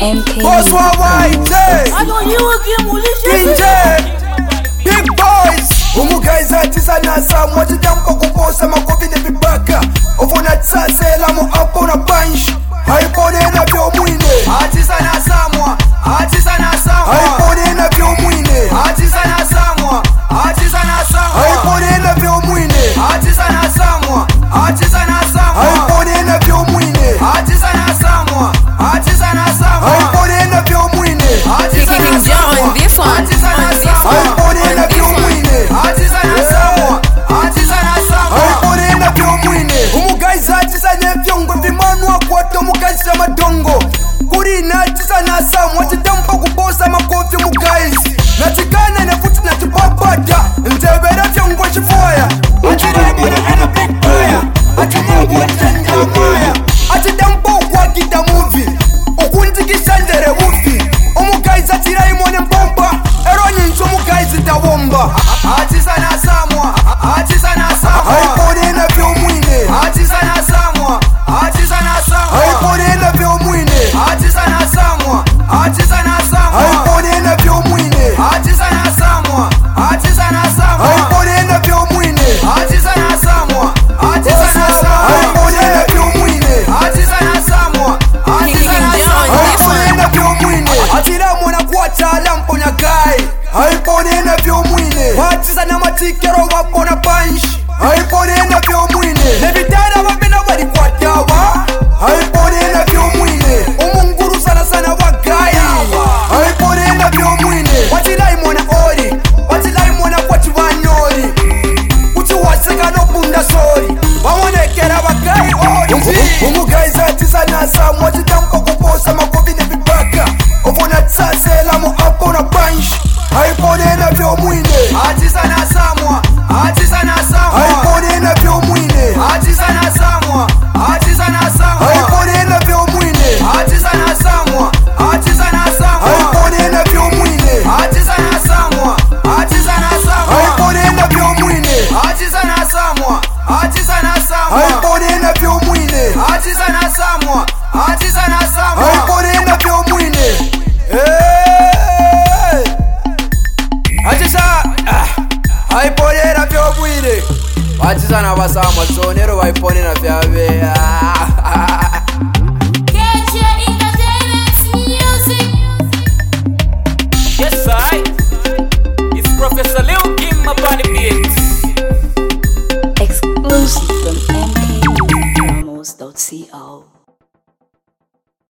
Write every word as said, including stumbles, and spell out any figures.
M K. Boss wa white. Kinje. Big boys. Umugaiza tisa na sa mwaji jampo kuposa makofi ni bibaka. Ofuna tsasela mo apo na punch. Haipone na vyo mwine. Atisa na samwa. Atisa na samwa. Haipone na vyo mwine. Atisa na samwa. Atisa na samwa. Haipone na vyo mwine. Atisa na samwa. Atisa na samwa. Haipone na vyo mwine. Atisa na samwa. Atisa na samwa. Haipone na vyo mwine. Atisa na samwa. Atisa na samwa. Haipone na vyo mwine. Atisa na samwa. Atisa na samwa. Haipone na vyo mwine. Umugaiza atisa ne vyongo vimanwa kwato mukaisa madongo. Kuri na atisa na samwa chitampo kuposa makofi mukaisi. Natikana na futi na chipapata. Ntebera vyongo chifoya. Atira mbona